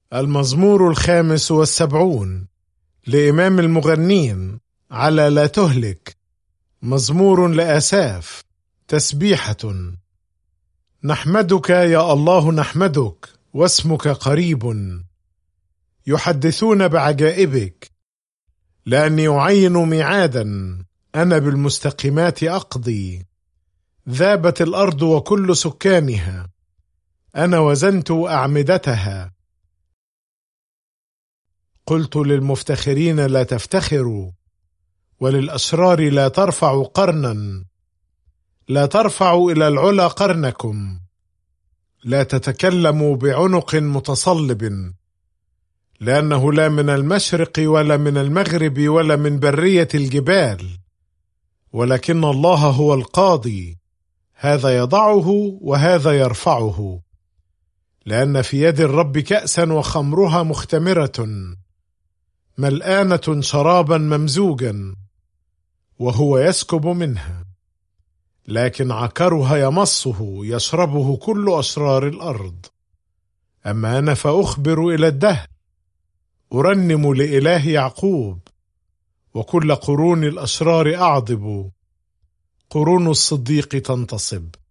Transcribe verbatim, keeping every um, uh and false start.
المزمور الخامس والسبعون لإمام المغنين على لا تهلك. مزمور لآساف. تسبيحة. نحمدك يا الله، نحمدك واسمك قريب. يحدثون بعجائبك، لأني أعين ميعادا، أنا بالمستقيمات أقضي. ذابت الأرض وكل سكانها، أنا وزنت أعمدتها. قلت للمفتخرين لا تفتخروا، وللأشرار لا ترفعوا قرنا. لا ترفعوا إلى العلا قرنكم، لا تتكلموا بعنق متصلب، لأنه لا من المشرق ولا من المغرب ولا من برية الجبال، ولكن الله هو القاضي، هذا يضعه وهذا يرفعه. لأن في يد الرب كأسا وخمرها مختمرة، ملآنة شرابا ممزوجا، وهو يسكب منها. لكن عكرها يمصه، يشربه كل أشرار الأرض. أما أنا فأخبر إلى الدهر، أرنم لإله يعقوب. وكل قرون الأشرار أعضب، قرون الصديق تنتصب.